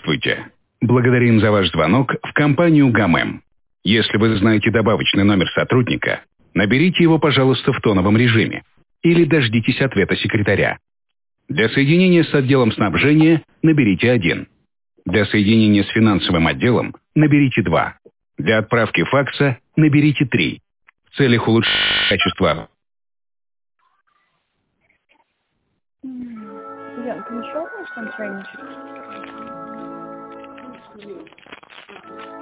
Здравствуйте. Благодарим за ваш звонок в компанию ГАМЭМ. Если вы знаете добавочный номер сотрудника, наберите его, пожалуйста, в тоновом режиме или дождитесь ответа секретаря. Для соединения с отделом снабжения наберите 1. Для соединения с финансовым отделом наберите 2. Для отправки факса наберите 3. В целях улучшения качества. Can you show me some training?